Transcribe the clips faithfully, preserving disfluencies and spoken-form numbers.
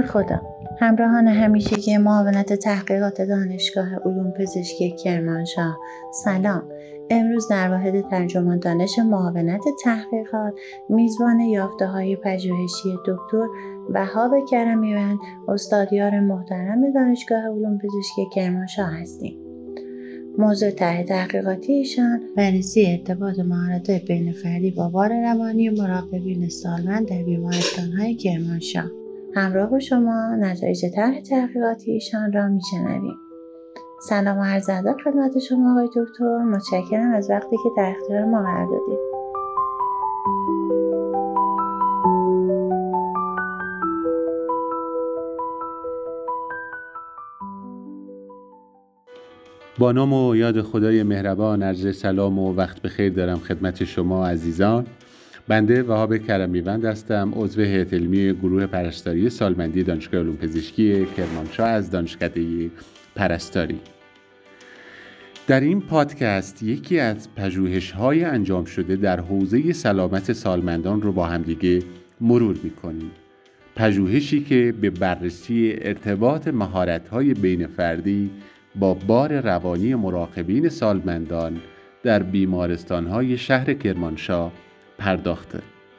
خدا، همراهان همیشگی معاونت تحقیقات دانشگاه علوم پزشکی کرمانشاه، سلام. امروز در واحد ترجمان دانش معاونت تحقیقات میزبان یافته‌های پژوهشی دکتر وهاب کرمی‌وند، استادیار محترم دانشگاه علوم پزشکی کرمانشاه هستیم. موضوع طرح تحقیقاتی ایشان بررسی ارتباط مهارت‌های بین فردی با بار روانی مراقبین سالمند در بیمارستان‌های کرمانشاه. همراه با شما نتایج طرح تحقیقاتی ایشان را میشنویم. سلام و عرض ادب خدمت شما آقای دکتر، متشکرم از وقتی که در اختیار ما قرار دادید. با نام و یاد خدای مهربان عرض سلام و وقت بخیر دارم خدمت شما عزیزان. بنده وهاب کرمی‌وند هستم، عضو هیئت علمی گروه پرستاری سالمندی دانشگاه علوم پزشکی کرمانشاه از دانشکده پرستاری. در این پادکست یکی از پژوهش‌های انجام شده در حوزه سلامت سالمندان رو با همدیگه مرور می‌کنیم. پژوهشی که به بررسی ارتباط مهارت‌های بین فردی با بار روانی مراقبین سالمندان در بیمارستان‌های شهر کرمانشاه پرداخته.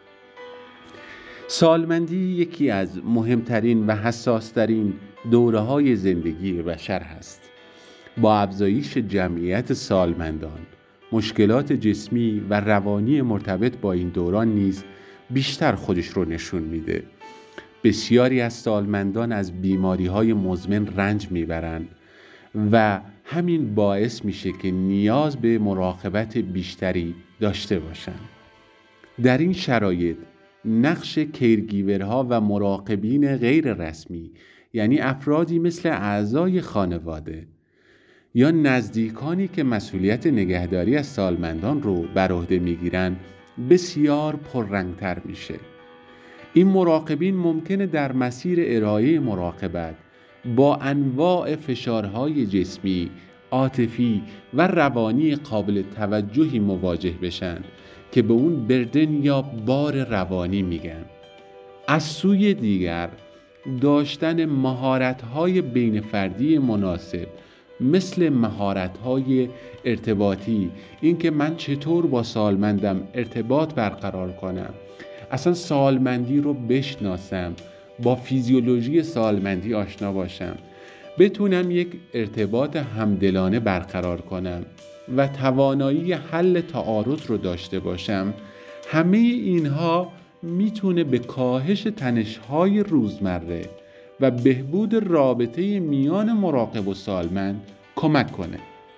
سالمندی یکی از مهمترین و حساسترین دوره‌های زندگی بشر است. با افزایش جمعیت سالمندان، مشکلات جسمی و روانی مرتبط با این دوران نیز بیشتر خودش رو نشون میده. بسیاری از سالمندان از بیماری‌های مزمن رنج میبرند و همین باعث میشه که نیاز به مراقبت بیشتری داشته باشند. در این شرایط نقش کیرگیورها و مراقبین غیر رسمی، یعنی افرادی مثل اعضای خانواده یا نزدیکانی که مسئولیت نگهداری از سالمندان رو بر عهده میگیرن، بسیار پررنگتر میشه. این مراقبین ممکنه در مسیر ارائه مراقبت با انواع فشارهای جسمی، عاطفی و روانی قابل توجهی مواجه بشن که به اون بردن یا بار روانی میگن. از سوی دیگر داشتن مهارت‌های بین فردی مناسب مثل مهارت‌های ارتباطی، اینکه من چطور با سالمندم ارتباط برقرار کنم، اصلا سالمندی رو بشناسم، با فیزیولوژی سالمندی آشنا باشم، بتونم یک ارتباط همدلانه برقرار کنم و توانایی حل تعارض رو داشته باشم، همه اینها میتونه به کاهش تنش‌های روزمره و بهبود رابطه میان مراقب و سالمند کمک کنه.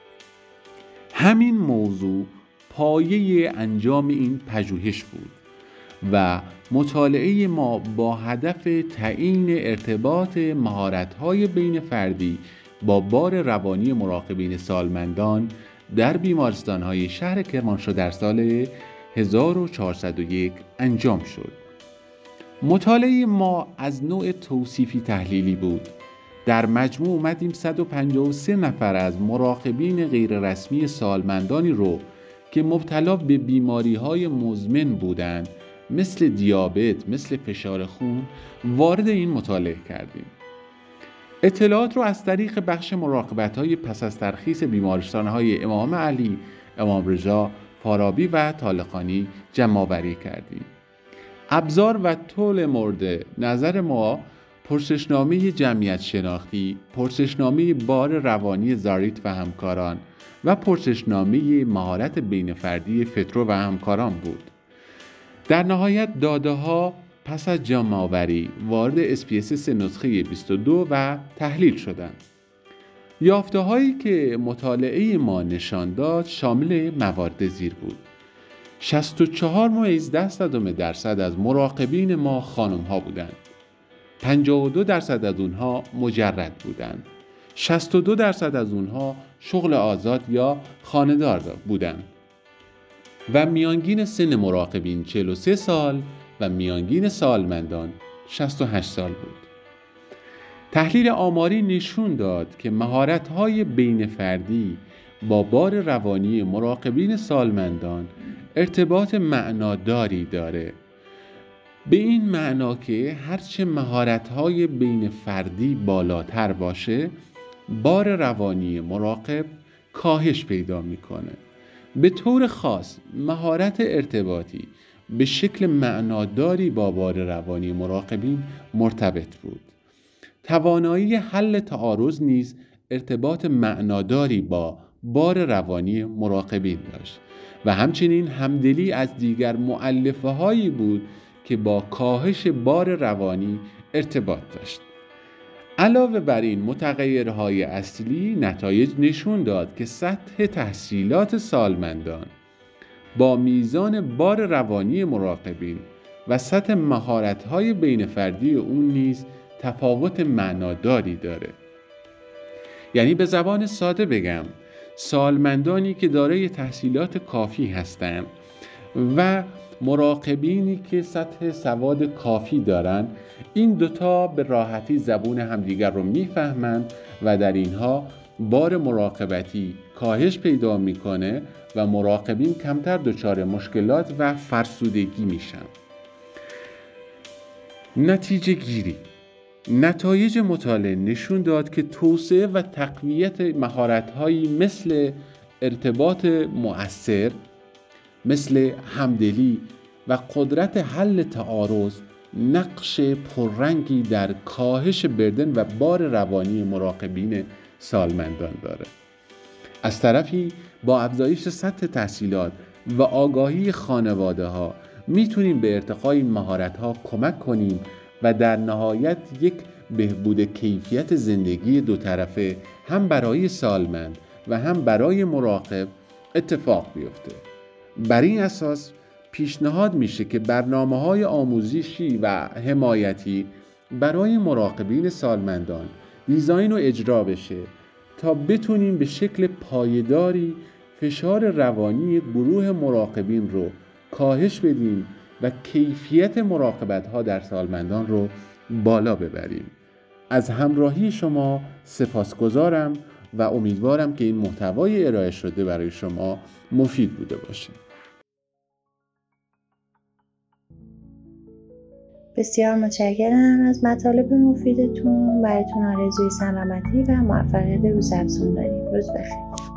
همین موضوع پایه انجام این پژوهش بود و مطالعه ما با هدف تعیین ارتباط مهارت‌های بین فردی با بار روانی مراقبین سالمندان در بیمارستان‌های شهر کرمانشاه در سال هزار و چهارصد و یک انجام شد. مطالعه ما از نوع توصیفی تحلیلی بود. در مجموع اومدیم صد و پنجاه و سه نفر از مراقبین غیررسمی سالمندانی رو که مبتلا به بیماری‌های مزمن بودند، مثل دیابت، مثل فشار خون، وارد این مطالعه کردیم. اطلاعات رو از طریق بخش مراقبت‌های پس از ترخیص بیمارستان‌های امام علی، امام رضا، فارابی و طالقانی جمع‌آوری کردیم. ابزار و طول مورد نظر ما پرسشنامه جمعیت شناختی، پرسشنامه بار روانی زاریت و همکاران و پرسشنامه مهارت بین فردی فترو و همکاران بود. در نهایت داده ها پس از جمع‌آوری وارد اس پی اس سه نسخه بیست و دو و تحلیل شدند. یافته هایی که مطالعه ما نشان داد شامل موارد زیر بود. شصت و چهار و هجده دهم درصد از مراقبین ما خانم ها بودند. پنجاه و دو درصد از اونها مجرد بودند. شصت و دو درصد از اونها شغل آزاد یا خانه‌دار بودند. و میانگین سن مراقبین چهل و سه سال و میانگین سالمندان شصت و هشت سال بود. تحلیل آماری نشون داد که مهارت‌های بین فردی با بار روانی مراقبین سالمندان ارتباط معناداری داره به این معنا که هرچه مهارت‌های بین فردی بالاتر باشه، بار روانی مراقب کاهش پیدا میکنه. به طور خاص مهارت ارتباطی به شکل معناداری با بار روانی مراقبین مرتبط بود. توانایی حل تعارض نیز ارتباط معناداری با بار روانی مراقبین داشت و همچنین همدلی از دیگر مؤلفه هایی بود که با کاهش بار روانی ارتباط داشت. علاوه بر این متغیرهای اصلی، نتایج نشون داد که سطح تحصیلات سالمندان با میزان بار روانی مراقبین و سطح مهارت‌های بین فردی اون نیز تفاوت معناداری داره. یعنی به زبان ساده بگم، سالمندانی که دارای تحصیلات کافی هستند و مراقبینی که سطح سواد کافی دارن، این دوتا به راحتی زبون همدیگر رو میفهمند و در اینها بار مراقبتی کاهش پیدا میکنه و مراقبین کمتر دچار مشکلات و فرسودگی میشن. نتیجه گیری: نتایج مطالعه نشون داد که توسعه و تقویت مهارت‌هایی مثل ارتباط مؤثر، مثل همدلی و قدرت حل تعارض نقش پررنگی در کاهش بردن و بار روانی مراقبین سالمندان داره. از طرفی با افزایش سطح تحصیلات و آگاهی خانواده ها میتونیم به ارتقای مهارت ها کمک کنیم و در نهایت یک بهبود کیفیت زندگی دو طرفه هم برای سالمند و هم برای مراقب اتفاق بیفته. بر این اساس پیشنهاد میشه که برنامه‌های آموزشی و حمایتی برای مراقبین سالمندان دیزاین و اجرا بشه تا بتونیم به شکل پایداری فشار روانی گروه مراقبین رو کاهش بدیم و کیفیت مراقبت‌ها در سالمندان رو بالا ببریم. از همراهی شما سپاسگزارم و امیدوارم که این محتوای ارائه شده برای شما مفید بوده باشه. بسیار متشکرم از مطالب مفیدتون. براتون آرزوی سلامتی و موفقیت روزافزون داریم. روز بخیر.